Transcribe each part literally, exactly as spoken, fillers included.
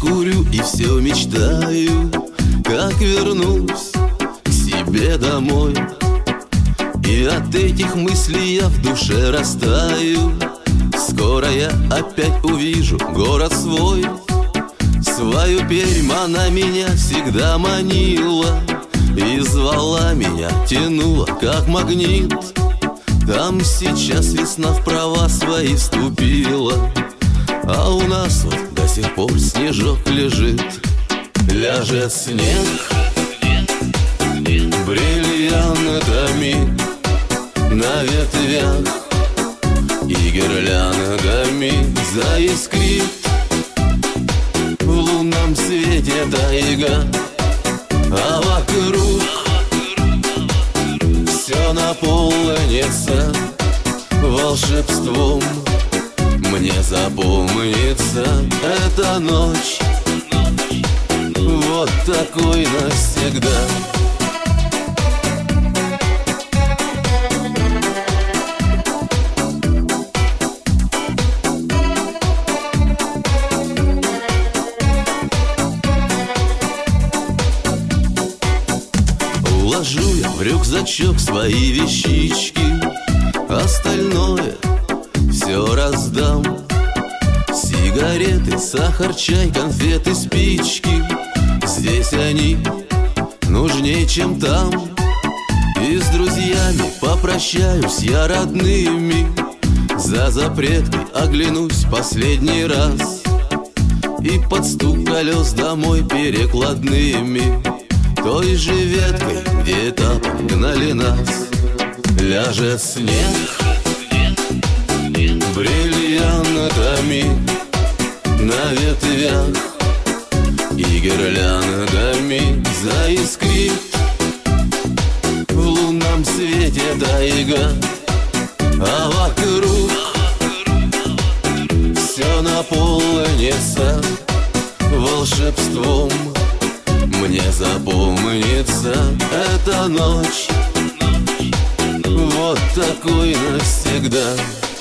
курю и все мечтаю, как вернусь к себе домой. И от этих мыслей я в душе растаю. Скоро я опять увижу город свой. Свою Пермь она меня всегда манила и звала меня, тянула как магнит. Там сейчас весна в права свои вступила, а у нас вот до сих пор снежок лежит. Ляжет снег бриллиантами на ветвях, и гирляндами заискрит в лунном свете тайга, а вокруг все наполнится волшебством. Мне запомнится эта ночь, вот такой навсегда. Уложу я в рюкзачок свои вещички, остальное все раздам. Сигареты, сахар, чай, конфеты, спички, здесь они нужнее, чем там. И с друзьями попрощаюсь я родными, за запреткой оглянусь последний раз, и под стук колес домой перекладными той же веткой, где этапом гнали нас. Ляжет снег бриллиантами на ветвях, и гирляндами заискрит в лунном свете тайга, а вокруг все наполнится волшебством. Мне запомнится эта ночь, вот такой навсегда.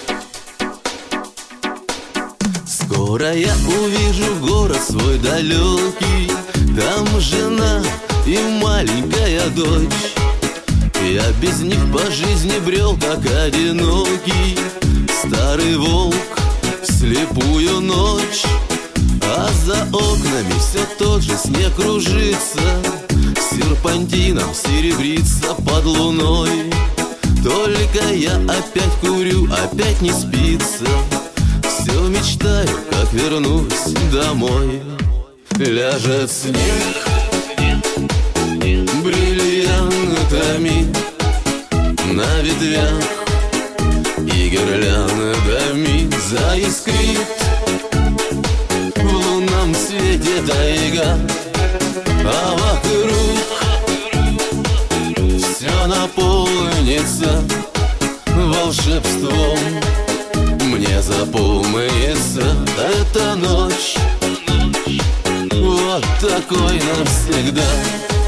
Скоро я увижу город свой далекий, там жена и маленькая дочь. Я без них по жизни брел, как одинокий старый волк в слепую ночь. А за окнами все тот же снег кружится, серпантином серебрится под луной. Только я опять курю, опять не спится, все мечтаю, как вернусь домой. Ляжет снег бриллиантами на ветвях, и гирляндами заискрит в лунном свете тайга, а вокруг все наполнится волшебством. Мне запомнится эта ночь, вот такой навсегда.